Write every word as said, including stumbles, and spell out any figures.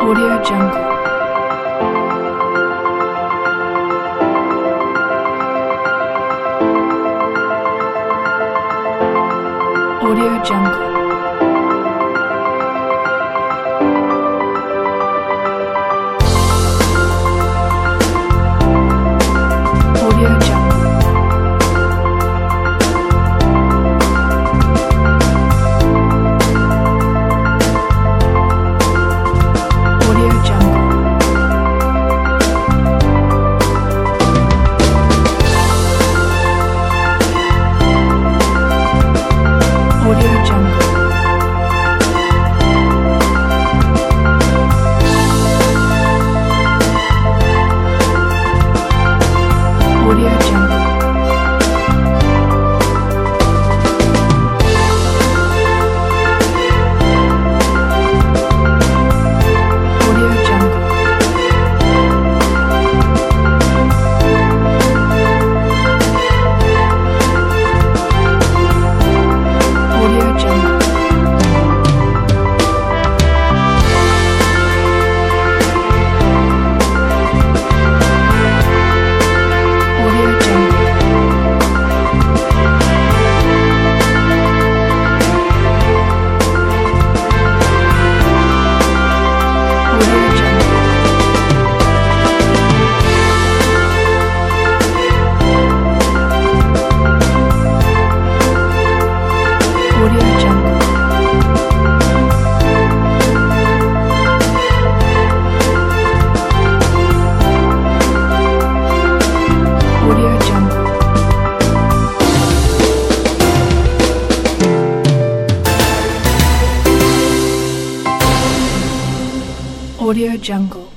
Audio Jungle. Audio Jungle. Audio Jungle. Audio Jungle. Audio Jungle. Audio Jungle. Audio Jungle. Audio Jungle. Audio Jungle. Audio Jungle. Audio Jungle. Audio Jungle. Audio Jungle.